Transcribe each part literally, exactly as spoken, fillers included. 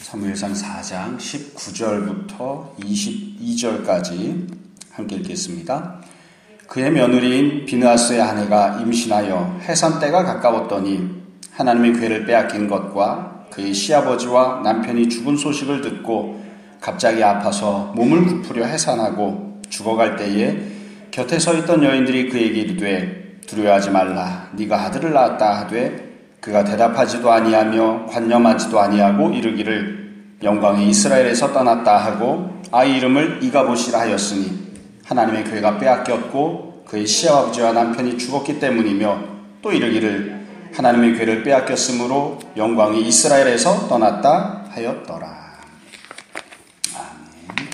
사무엘상 사 장 십구 절부터 이십이 절까지 함께 읽겠습니다. 그의 며느리인 비느하스의 아내가 임신하여 해산 때가 가까웠더니 하나님의 괴를 빼앗긴 것과 그의 시아버지와 남편이 죽은 소식을 듣고 갑자기 아파서 몸을 굽으려 해산하고 죽어갈 때에 곁에 서 있던 여인들이 그에게 이르되 두려워하지 말라 네가 아들을 낳았다 하되 그가 대답하지도 아니하며 관념하지도 아니하고 이르기를 영광이 이스라엘에서 떠났다 하고 아이 이름을 이가봇이라 하였으니 하나님의 괴가 빼앗겼고 그의 시아버지와 남편이 죽었기 때문이며 또 이르기를 하나님의 괴를 빼앗겼으므로 영광이 이스라엘에서 떠났다 하였더라. 아멘.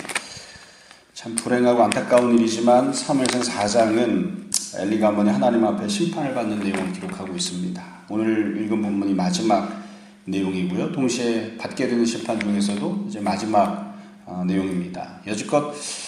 참 불행하고 안타까운 일이지만 사무엘상 사 장은 엘리 가문이 하나님 앞에 심판을 받는 내용을 기록하고 있습니다. 오늘 읽은 본문이 마지막 내용이고요. 동시에 받게 되는 심판 중에서도 이제 마지막 어, 내용입니다. 여지껏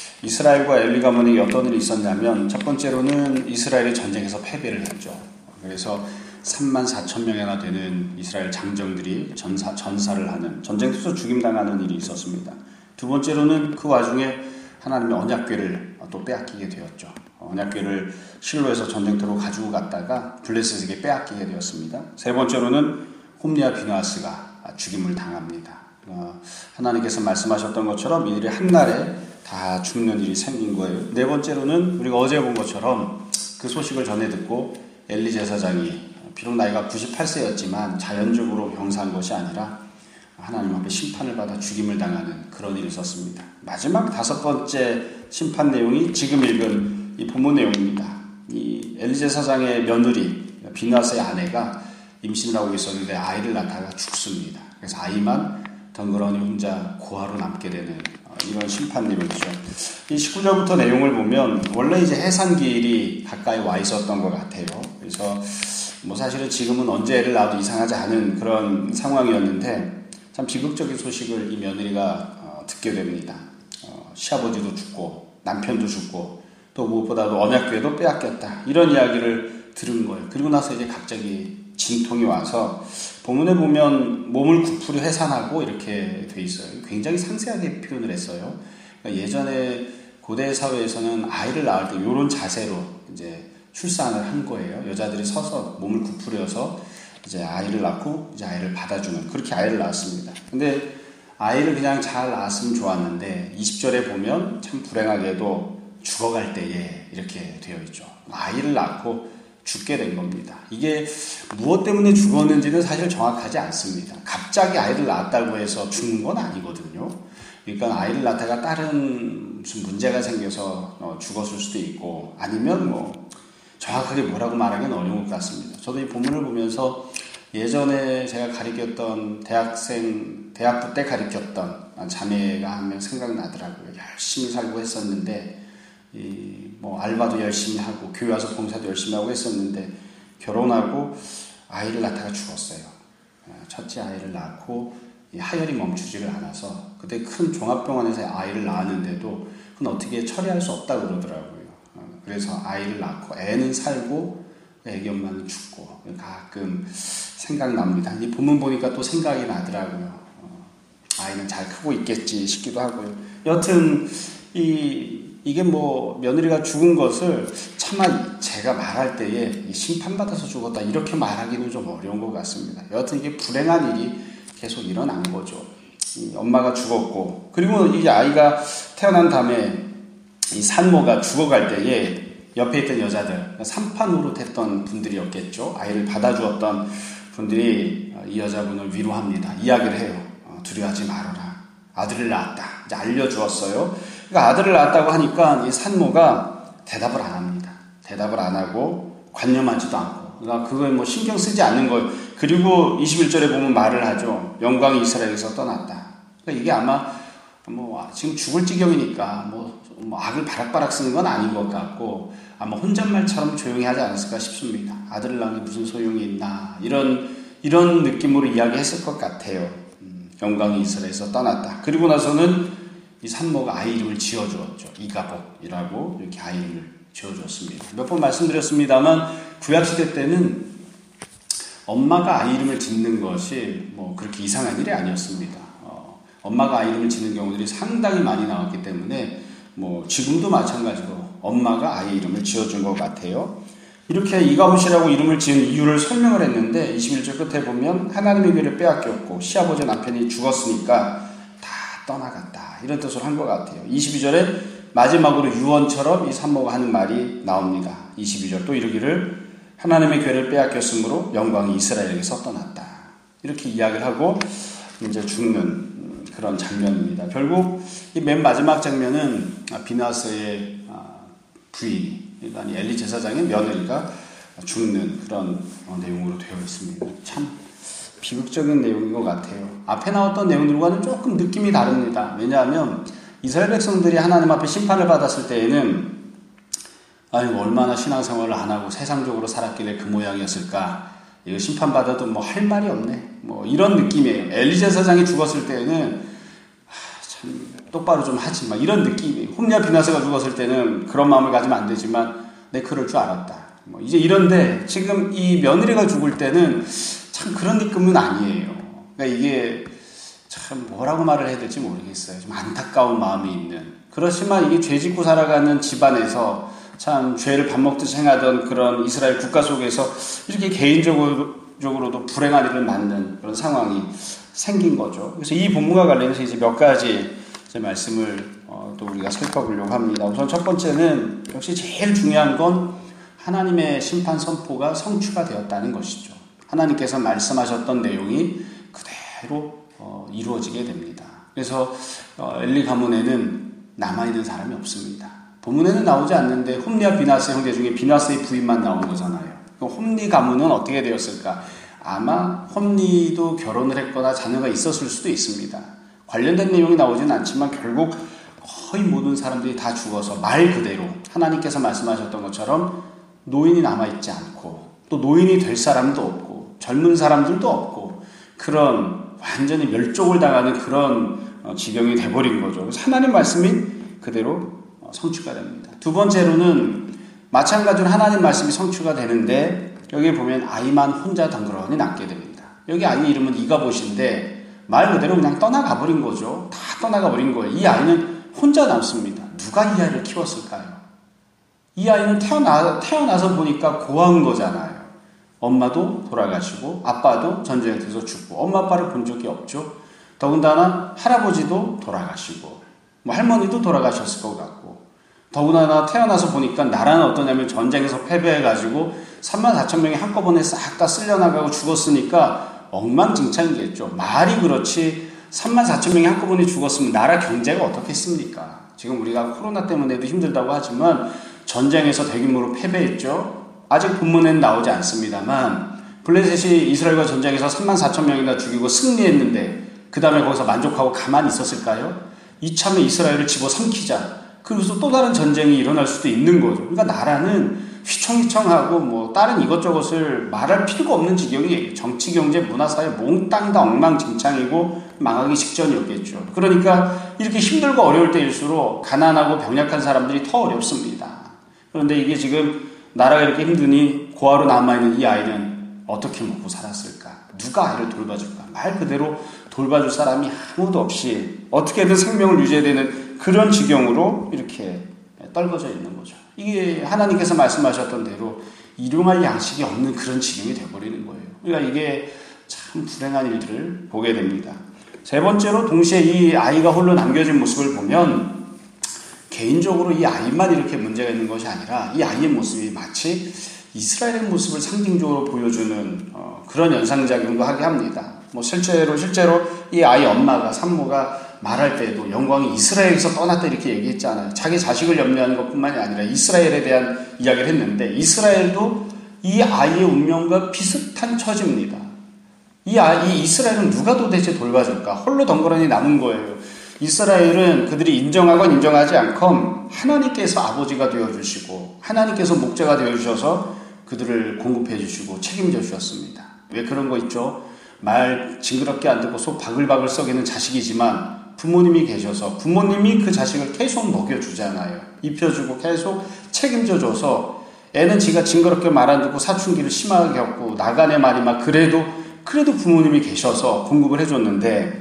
이스라엘과 엘리 가문에게 어떤 일이 있었냐면 첫 번째로는 이스라엘이 전쟁에서 패배를 했죠. 그래서 삼만 사천 명이나 되는 이스라엘 장정들이 전사, 전사를 하는 전쟁에서 죽임당하는 일이 있었습니다. 두 번째로는 그 와중에 하나님의 언약궤를 또 빼앗기게 되었죠. 언약궤를 실로에서 전쟁터로 가지고 갔다가 블레셋에게 빼앗기게 되었습니다. 세 번째로는 홈리와 비느하스가 죽임을 당합니다. 어, 하나님께서 말씀하셨던 것처럼 이들이 한날에 다 죽는 일이 생긴 거예요. 네 번째로는 우리가 어제 본 것처럼 그 소식을 전해 듣고 엘리 제사장이 비록 나이가 구십팔 세였지만 자연적으로 병사한 것이 아니라 하나님 앞에 심판을 받아 죽임을 당하는 그런 일이 있었습니다. 마지막 다섯 번째 심판 내용이 지금 읽은 이 본문 내용입니다. 이 엘리 제사장의 며느리 비느하스의 아내가 임신을 하고 있었는데 아이를 낳다가 죽습니다. 그래서 아이만 덩그러니 혼자 고아로 남게 되는 이런 심판 내용이죠. 이 십구 절부터 내용을 보면 원래 이제 해산기일이 가까이 와 있었던 것 같아요. 그래서 뭐 사실은 지금은 언제 애를 낳아도 이상하지 않은 그런 상황이었는데 참 비극적인 소식을 이 며느리가 어, 듣게 됩니다. 어, 시아버지도 죽고 남편도 죽고 또 무엇보다도 언약궤도 빼앗겼다. 이런 이야기를 들은 거예요. 그리고 나서 이제 갑자기 진통이 와서 본문에 보면 몸을 굽으려 해산하고 이렇게 돼 있어요. 굉장히 상세하게 표현을 했어요. 그러니까 예전에 고대 사회에서는 아이를 낳을 때 이런 자세로 이제 출산을 한 거예요. 여자들이 서서 몸을 굽으려서 이제 아이를 낳고 이제 아이를 받아주는 그렇게 아이를 낳았습니다. 근데 아이를 그냥 잘 낳았으면 좋았는데 이십 절에 보면 참 불행하게도 죽어갈 때에 이렇게 되어 있죠. 아이를 낳고 죽게 된 겁니다. 이게 무엇 때문에 죽었는지는 사실 정확하지 않습니다. 갑자기 아이를 낳았다고 해서 죽는 건 아니거든요. 그러니까 아이를 낳다가 다른 무슨 문제가 생겨서 죽었을 수도 있고 아니면 뭐 정확하게 뭐라고 말하기는 어려운 것 같습니다. 저도 이 본문을 보면서 예전에 제가 가르쳤던 대학생, 대학부 때 가르쳤던 자매가 한 명 생각나더라고요. 열심히 살고 했었는데 이 뭐 알바도 열심히 하고 교회 와서 봉사도 열심히 하고 했었는데 결혼하고 아이를 낳다가 죽었어요. 첫째 아이를 낳고 하혈이 멈추지를 않아서 그때 큰 종합병원에서 아이를 낳았는데도 그건 어떻게 처리할 수 없다고 그러더라고요. 그래서 아이를 낳고 애는 살고 애기 엄마는 죽고 가끔 생각납니다. 이 본문 보니까 또 생각이 나더라고요. 아이는 잘 크고 있겠지 싶기도 하고요. 여튼 이 이게 뭐 며느리가 죽은 것을 차마 제가 말할 때에 심판받아서 죽었다 이렇게 말하기는 좀 어려운 것 같습니다. 여하튼 이게 불행한 일이 계속 일어난 거죠. 엄마가 죽었고 그리고 이 아이가 태어난 다음에 이 산모가 죽어갈 때에 옆에 있던 여자들 산파 노릇했던 분들이었겠죠. 아이를 받아주었던 분들이 이 여자분을 위로합니다. 이야기를 해요. 어, 두려워하지 말아라. 아들을 낳았다. 이제 알려주었어요. 그러니까 아들을 낳았다고 하니까 이 산모가 대답을 안 합니다. 대답을 안 하고 관념하지도 않고 그러니까 그걸 뭐 신경 쓰지 않는 거예요. 그리고 이십일 절에 보면 말을 하죠. 영광이 이스라엘에서 떠났다. 그러니까 이게 아마 뭐 지금 죽을 지경이니까 뭐, 뭐 악을 바락바락 쓰는 건 아닌 것 같고 아마 혼잣말처럼 조용히 하지 않았을까 싶습니다. 아들을 낳은 게 무슨 소용이 있나 이런 이런 느낌으로 이야기했을 것 같아요. 음, 영광이 이스라엘에서 떠났다. 그리고 나서는 이 산모가 아이 이름을 지어주었죠. 이가봇이라고 이렇게 아이 이름을 지어주었습니다. 몇 번 말씀드렸습니다만 구약시대 때는 엄마가 아이 이름을 짓는 것이 뭐 그렇게 이상한 일이 아니었습니다. 어, 엄마가 아이 이름을 짓는 경우들이 상당히 많이 나왔기 때문에 뭐 지금도 마찬가지로 엄마가 아이 이름을 지어준 것 같아요. 이렇게 이가봇이라고 이름을 지은 이유를 설명을 했는데 이십일 절 끝에 보면 하나님의 괴를 빼앗겼고 시아버지 남편이 죽었으니까 다 떠나갔다, 이런 뜻으로 한 것 같아요. 이십이 절에 마지막으로 유언처럼 이 산모가 하는 말이 나옵니다. 이십이 절 또 이르기를 하나님의 괴를 빼앗겼으므로 영광이 이스라엘에게서 떠났다, 이렇게 이야기를 하고 이제 죽는 그런 장면입니다. 결국 이 맨 마지막 장면은 비나스의 부인, 그러니까 엘리 제사장의 며느리가 죽는 그런 내용으로 되어 있습니다. 참 비극적인 내용인 것 같아요. 앞에 나왔던 내용들과는 조금 느낌이 다릅니다. 왜냐하면 이스라엘 백성들이 하나님 앞에 심판을 받았을 때에는 아이고 얼마나 신앙생활을 안 하고 세상적으로 살았길래 그 모양이었을까, 이거 심판받아도 뭐 할 말이 없네, 뭐 이런 느낌이에요. 엘리 제사장이 죽었을 때는 참 똑바로 좀 하지, 막 이런 느낌이에요. 홈리아 비나스가 죽었을 때는 그런 마음을 가지면 안 되지만 내 그럴 줄 알았다, 뭐 이제 이런데 지금 이 며느리가 죽을 때는 참 그런 느낌은 아니에요. 그러니까 이게 참 뭐라고 말을 해야 될지 모르겠어요. 좀 안타까운 마음이 있는. 그렇지만 이게 죄 짓고 살아가는 집안에서 참 죄를 밥 먹듯이 행하던 그런 이스라엘 국가 속에서 이렇게 개인적으로도 불행한 일을 맞는 그런 상황이 생긴 거죠. 그래서 이 본문과 관련해서 이제 몇 가지 이제 말씀을 어, 또 우리가 살펴보려고 합니다. 우선 첫 번째는 역시 제일 중요한 건 하나님의 심판 선포가 성취가 되었다는 것이죠. 하나님께서 말씀하셨던 내용이 그대로 어, 이루어지게 됩니다. 그래서 어, 엘리 가문에는 남아있는 사람이 없습니다. 본문에는 나오지 않는데 홈리와 비나스 형제 중에 비나스의 부인만 나온 거잖아요. 홈리 가문은 어떻게 되었을까? 아마 홈리도 결혼을 했거나 자녀가 있었을 수도 있습니다. 관련된 내용이 나오진 않지만 결국 거의 모든 사람들이 다 죽어서 말 그대로 하나님께서 말씀하셨던 것처럼 노인이 남아있지 않고 또 노인이 될 사람도 없고 젊은 사람들도 없고 그런 완전히 멸종을 당하는 그런 지경이 돼버린 거죠. 그래서 하나님 말씀이 그대로 성취가 됩니다. 두 번째로는 마찬가지로 하나님 말씀이 성취가 되는데 여기 보면 아이만 혼자 덩그러니 남게 됩니다. 여기 아이 이름은 이가봇인데 말 그대로 그냥 떠나가 버린 거죠. 다 떠나가 버린 거예요. 이 아이는 혼자 남습니다. 누가 이 아이를 키웠을까요? 이 아이는 태어나, 태어나서 보니까 고아인 거잖아요. 엄마도 돌아가시고 아빠도 전쟁에서 죽고 엄마 아빠를 본 적이 없죠. 더군다나 할아버지도 돌아가시고 뭐 할머니도 돌아가셨을 것 같고 더군다나 태어나서 보니까 나라는 어떠냐면 전쟁에서 패배해가지고 삼만 사천 명이 한꺼번에 싹 다 쓸려나가고 죽었으니까 엉망진창이겠죠. 말이 그렇지 삼만 사천 명이 한꺼번에 죽었으면 나라 경제가 어떻겠습니까? 지금 우리가 코로나 때문에도 힘들다고 하지만 전쟁에서 대규모로 패배했죠. 아직 본문에는 나오지 않습니다만 블레셋이 이스라엘과 전쟁에서 삼만 사천 명이나 죽이고 승리했는데 그 다음에 거기서 만족하고 가만히 있었을까요? 이참에 이스라엘을 집어삼키자. 그래서 또 다른 전쟁이 일어날 수도 있는 거죠. 그러니까 나라는 휘청휘청하고 뭐 다른 이것저것을 말할 필요가 없는 지경이 정치, 경제, 문화, 사회 몽땅 다 엉망진창이고 망하기 직전이었겠죠. 그러니까 이렇게 힘들고 어려울 때일수록 가난하고 병약한 사람들이 더 어렵습니다. 그런데 이게 지금 나라가 이렇게 힘드니 고아로 남아있는 이 아이는 어떻게 먹고 살았을까? 누가 아이를 돌봐줄까? 말 그대로 돌봐줄 사람이 아무도 없이 어떻게든 생명을 유지해야 되는 그런 지경으로 이렇게 떨궈져 있는 거죠. 이게 하나님께서 말씀하셨던 대로 일용할 양식이 없는 그런 지경이 되어버리는 거예요. 그러니까 이게 참 불행한 일들을 보게 됩니다. 세 번째로 동시에 이 아이가 홀로 남겨진 모습을 보면 개인적으로 이 아이만 이렇게 문제가 있는 것이 아니라 이 아이의 모습이 마치 이스라엘의 모습을 상징적으로 보여주는 어, 그런 연상작용도 하게 합니다. 뭐 실제로 실제로 이 아이 엄마가 산모가 말할 때도 영광이 이스라엘에서 떠났다 이렇게 얘기했잖아요. 자기 자식을 염려하는 것뿐만이 아니라 이스라엘에 대한 이야기를 했는데 이스라엘도 이 아이의 운명과 비슷한 처지입니다. 이 아이 이스라엘은 누가 도대체 돌봐줄까? 홀로 덩그러니 남은 거예요. 이스라엘은 그들이 인정하건 인정하지 않건 하나님께서 아버지가 되어주시고 하나님께서 목자가 되어주셔서 그들을 공급해 주시고 책임져 주셨습니다. 왜 그런 거 있죠? 말 징그럽게 안 듣고 속 바글바글 썩이는 자식이지만 부모님이 계셔서 부모님이 그 자식을 계속 먹여주잖아요. 입혀주고 계속 책임져줘서 애는 지가 징그럽게 말 안 듣고 사춘기를 심하게 겪고 나간의 말이 막 그래도 그래도 부모님이 계셔서 공급을 해줬는데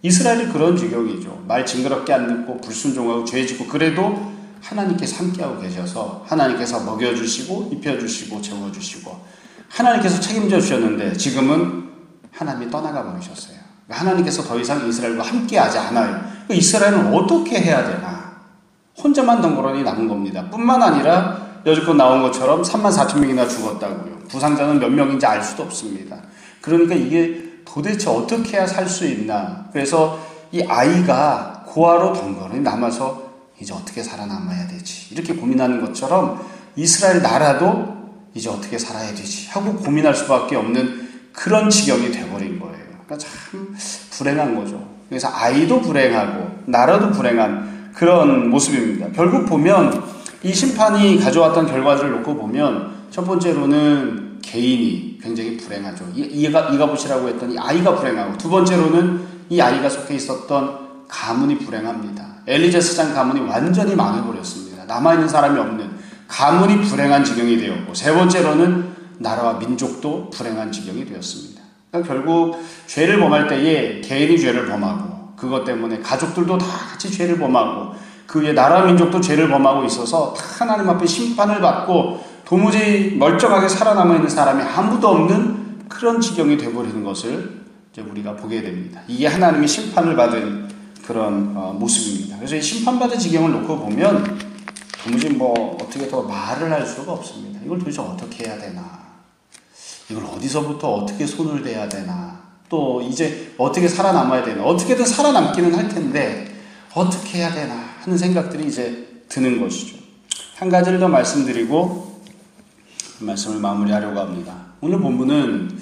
이스라엘이 그런 지경이죠. 말 징그럽게 안 듣고 불순종하고 죄 짓고 그래도 하나님께서 함께하고 계셔서 하나님께서 먹여주시고 입혀주시고 재워주시고 하나님께서 책임져 주셨는데 지금은 하나님이 떠나가 버리셨어요. 하나님께서 더 이상 이스라엘과 함께하지 않아요. 이스라엘은 어떻게 해야 되나? 혼자만 덩그러니 남은 겁니다. 뿐만 아니라 여지껏 나온 것처럼 삼만 사천 명이나 죽었다고요. 부상자는 몇 명인지 알 수도 없습니다. 그러니까 이게 도대체 어떻게 해야 살 수 있나? 그래서 이 아이가 고아로 덩그러니 남아서 이제 어떻게 살아남아야 되지? 이렇게 고민하는 것처럼 이스라엘 나라도 이제 어떻게 살아야 되지? 하고 고민할 수밖에 없는 그런 지경이 돼버린 거예요. 그러니까 참 불행한 거죠. 그래서 아이도 불행하고 나라도 불행한 그런 모습입니다. 결국 보면 이 심판이 가져왔던 결과들을 놓고 보면 첫 번째로는 개인이 굉장히 불행하죠. 이가, 이가봇이라고 했던 이 아이가 불행하고 두 번째로는 이 아이가 속해 있었던 가문이 불행합니다. 엘리제스장 가문이 완전히 망해버렸습니다. 남아있는 사람이 없는 가문이 불행한 지경이 되었고 세 번째로는 나라와 민족도 불행한 지경이 되었습니다. 그러니까 결국 죄를 범할 때에 개인이 죄를 범하고 그것 때문에 가족들도 다 같이 죄를 범하고 그 위에 나라 민족도 죄를 범하고 있어서 다 하나님 앞에 심판을 받고 도무지 멀쩡하게 살아남아 있는 사람이 아무도 없는 그런 지경이 되어버리는 것을 이제 우리가 보게 됩니다. 이게 하나님이 심판을 받은 그런 어, 모습입니다. 그래서 이 심판받은 지경을 놓고 보면 도무지 뭐 어떻게 더 말을 할 수가 없습니다. 이걸 도대체 어떻게 해야 되나? 이걸 어디서부터 어떻게 손을 대야 되나? 또 이제 어떻게 살아남아야 되나? 어떻게든 살아남기는 할 텐데 어떻게 해야 되나 하는 생각들이 이제 드는 것이죠. 한 가지를 더 말씀드리고 말씀을 마무리하려고 합니다. 오늘 본문은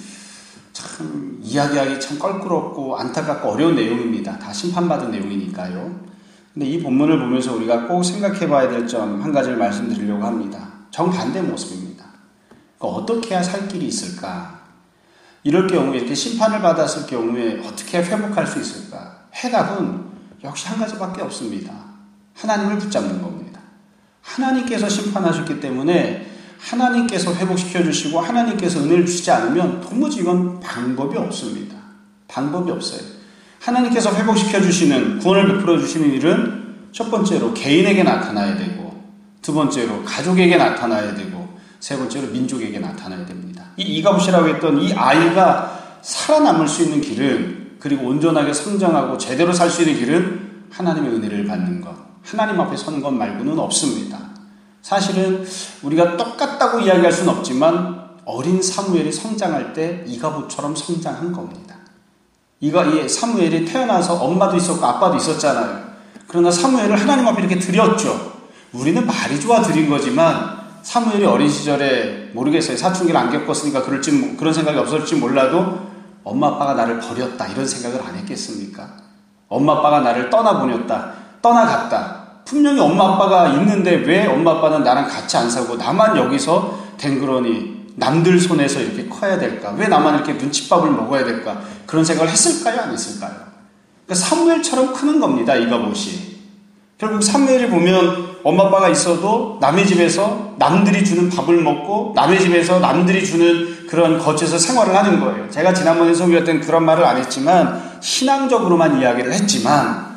참 이야기하기 참 껄끄럽고 안타깝고 어려운 내용입니다. 다 심판받은 내용이니까요. 근데 이 본문을 보면서 우리가 꼭 생각해 봐야 될 점 한 가지를 말씀드리려고 합니다. 정반대 모습입니다. 그러니까 어떻게 해야 살 길이 있을까? 이럴 경우에 이렇게 심판을 받았을 경우에 어떻게 회복할 수 있을까? 해답은 역시 한 가지밖에 없습니다. 하나님을 붙잡는 겁니다. 하나님께서 심판하셨기 때문에 하나님께서 회복시켜 주시고 하나님께서 은혜를 주시지 않으면 도무지 이건 방법이 없습니다. 방법이 없어요. 하나님께서 회복시켜 주시는 구원을 베풀어 주시는 일은 첫 번째로 개인에게 나타나야 되고 두 번째로 가족에게 나타나야 되고 세 번째로 민족에게 나타나야 됩니다. 이 이가봇이라고 했던 이 아이가 살아남을 수 있는 길은 그리고 온전하게 성장하고 제대로 살 수 있는 길은 하나님의 은혜를 받는 것, 하나님 앞에 서는 것 말고는 없습니다. 사실은 우리가 똑같다고 이야기할 수는 없지만 어린 사무엘이 성장할 때 이가봇처럼 성장한 겁니다. 이가 이 사무엘이 태어나서 엄마도 있었고 아빠도 있었잖아요. 그러나 사무엘을 하나님 앞에 이렇게 드렸죠. 우리는 말이 좋아 드린 거지만 사무엘이 어린 시절에 모르겠어요. 사춘기를 안 겪었으니까 그럴지 그런 생각이 없었을지 몰라도 엄마 아빠가 나를 버렸다 이런 생각을 안 했겠습니까? 엄마 아빠가 나를 떠나보냈다, 떠나갔다. 분명히 엄마 아빠가 있는데 왜 엄마 아빠는 나랑 같이 안 살고 나만 여기서 댕그러니 남들 손에서 이렇게 커야 될까? 왜 나만 이렇게 눈칫밥을 먹어야 될까? 그런 생각을 했을까요? 안 했을까요? 그러니까 사무엘처럼 크는 겁니다. 이가봇이. 결국 사무엘이 보면 엄마 아빠가 있어도 남의 집에서 남들이 주는 밥을 먹고 남의 집에서 남들이 주는 그런 거처에서 생활을 하는 거예요. 제가 지난번에 소개했던 그런 말을 안 했지만 신앙적으로만 이야기를 했지만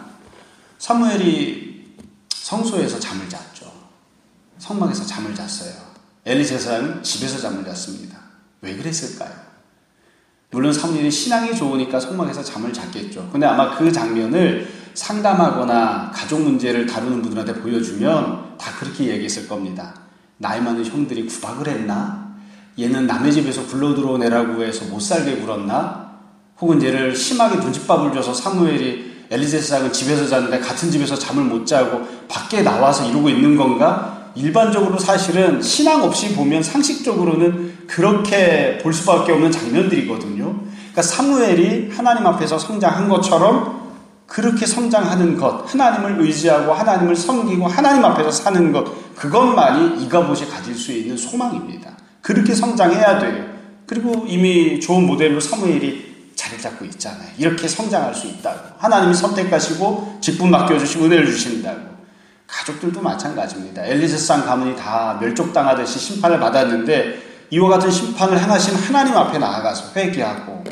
사무엘이 성소에서 잠을 잤죠. 성막에서 잠을 잤어요. 엘리제사는 집에서 잠을 잤습니다. 왜 그랬을까요? 물론 사무엘이 신앙이 좋으니까 성막에서 잠을 잤겠죠. 근데 아마 그 장면을 상담하거나 가족 문제를 다루는 분들한테 보여주면 다 그렇게 얘기했을 겁니다. 나이 많은 형들이 구박을 했나? 얘는 남의 집에서 굴러 들어온 애라고 해서 못 살게 굴었나? 혹은 얘를 심하게 눈칫밥을 줘서 사무엘이 엘리제사장은 집에서 자는데 같은 집에서 잠을 못 자고 밖에 나와서 이러고 있는 건가? 일반적으로 사실은 신앙 없이 보면 상식적으로는 그렇게 볼 수밖에 없는 장면들이거든요. 그러니까 사무엘이 하나님 앞에서 성장한 것처럼 그렇게 성장하는 것, 하나님을 의지하고 하나님을 섬기고 하나님 앞에서 사는 것, 그것만이 이가봇이 가질 수 있는 소망입니다. 그렇게 성장해야 돼요. 그리고 이미 좋은 모델로 사무엘이 자리를 잡고 있잖아요. 이렇게 성장할 수 있다고. 하나님이 선택하시고 직분 맡겨주시고 은혜를 주신다고. 가족들도 마찬가지입니다. 엘리제사장 가문이 다 멸족당하듯이 심판을 받았는데 이와 같은 심판을 행하신 하나님 앞에 나아가서 회개하고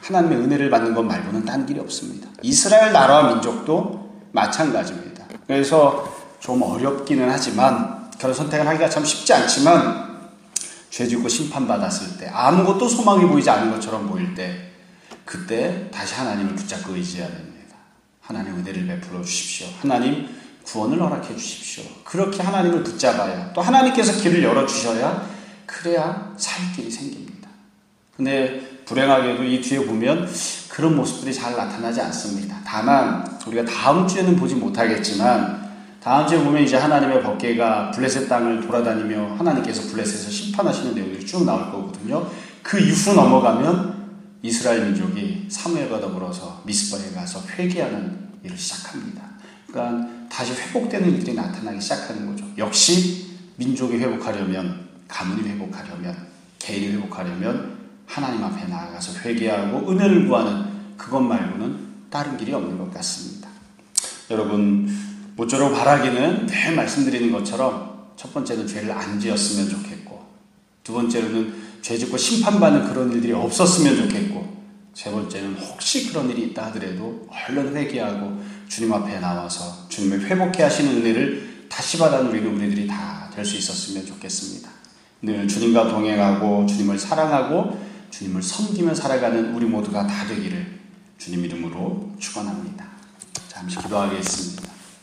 하나님의 은혜를 받는 것 말고는 딴 길이 없습니다. 이스라엘 나라와 민족도 마찬가지입니다. 그래서 좀 어렵기는 하지만, 그런 선택을 하기가 참 쉽지 않지만, 죄 짓고 심판받았을 때, 아무것도 소망이 보이지 않는 것처럼 보일 때, 그때 다시 하나님을 붙잡고 의지해야 됩니다. 하나님 은혜를 베풀어 주십시오. 하나님 구원을 허락해 주십시오. 그렇게 하나님을 붙잡아야, 또 하나님께서 길을 열어주셔야, 그래야 살 길이 생깁니다. 근데 불행하게도 이 뒤에 보면 그런 모습들이 잘 나타나지 않습니다. 다만 우리가 다음 주에는 보지 못하겠지만, 다음 주에 보면 이제 하나님의 법궤가 블레셋 땅을 돌아다니며 하나님께서 블레셋에서 심판하시는 내용이 쭉 나올 거거든요. 그 이후 넘어가면 이스라엘 민족이 사무엘과 더불어서 미스바에 가서 회개하는 일을 시작합니다. 그러니까 다시 회복되는 일들이 나타나기 시작하는 거죠. 역시 민족이 회복하려면, 가문이 회복하려면, 개인이 회복하려면 하나님 앞에 나아가서 회개하고 은혜를 구하는 그것 말고는 다른 길이 없는 것 같습니다. 여러분, 모쪼록 바라기는 늘 말씀드리는 것처럼, 첫 번째는 죄를 안 지었으면 좋겠고, 두 번째로는 죄 짓고 심판받는 그런 일들이 없었으면 좋겠고, 세 번째는 혹시 그런 일이 있다 하더라도 얼른 회개하고 주님 앞에 나와서 주님의 회복해 하시는 은혜를 다시 받아누리는 우리들이 다 될 수 있었으면 좋겠습니다. 늘 주님과 동행하고 주님을 사랑하고 주님을 섬기며 살아가는 우리 모두가 다 되기를 주님 이름으로 축원합니다. 잠시 기도하겠습니다.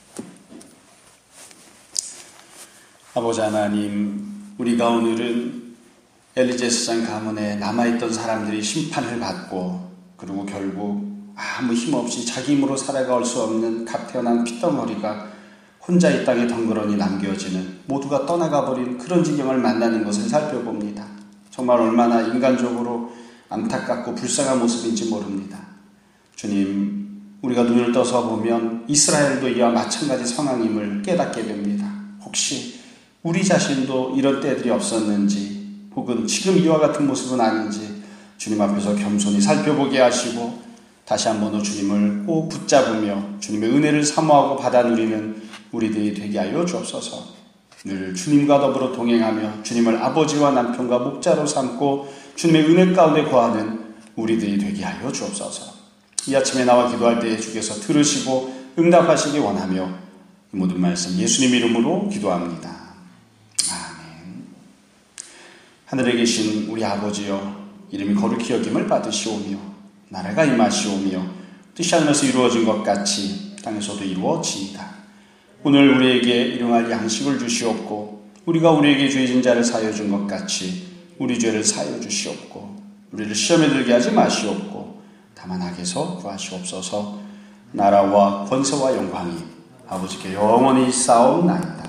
아버지 하나님, 우리가 오늘은 엘리 제사장 가문에 남아있던 사람들이 심판을 받고, 그리고 결국 아무 힘없이 자기 힘으로 살아갈 수 없는 갓 태어난 피덩어리가 혼자 이 땅에 덩그러니 남겨지는, 모두가 떠나가버린 그런 지경을 만나는 것을 살펴봅니다. 정말 얼마나 인간적으로 안타깝고 불쌍한 모습인지 모릅니다. 주님, 우리가 눈을 떠서 보면 이스라엘도 이와 마찬가지 상황임을 깨닫게 됩니다. 혹시 우리 자신도 이런 때들이 없었는지, 혹은 지금 이와 같은 모습은 아닌지 주님 앞에서 겸손히 살펴보게 하시고, 다시 한번 주님을 꼭 붙잡으며 주님의 은혜를 사모하고 받아 누리는 우리들이 되게 하여 주옵소서. 늘 주님과 더불어 동행하며 주님을 아버지와 남편과 목자로 삼고 주님의 은혜 가운데 거하는 우리들이 되게 하여 주옵소서. 이 아침에 나와 기도할 때에 주께서 들으시고 응답하시기 원하며 이 모든 말씀 예수님 이름으로 기도합니다. 아멘. 하늘에 계신 우리 아버지여, 이름이 거룩히 여김을 받으시오며 나라가 임하시오며 뜻이 하늘에서 이루어진 것 같이 땅에서도 이루어지이다. 오늘 우리에게 일용할 양식을 주시옵고, 우리가 우리에게 죄진 자를 사하여 준 것 같이 우리 죄를 사하여 주시옵고, 우리를 시험에 들게 하지 마시옵고 다만 악에서 구하시옵소서. 나라와 권세와 영광이 아버지께 영원히 있사옵나이다.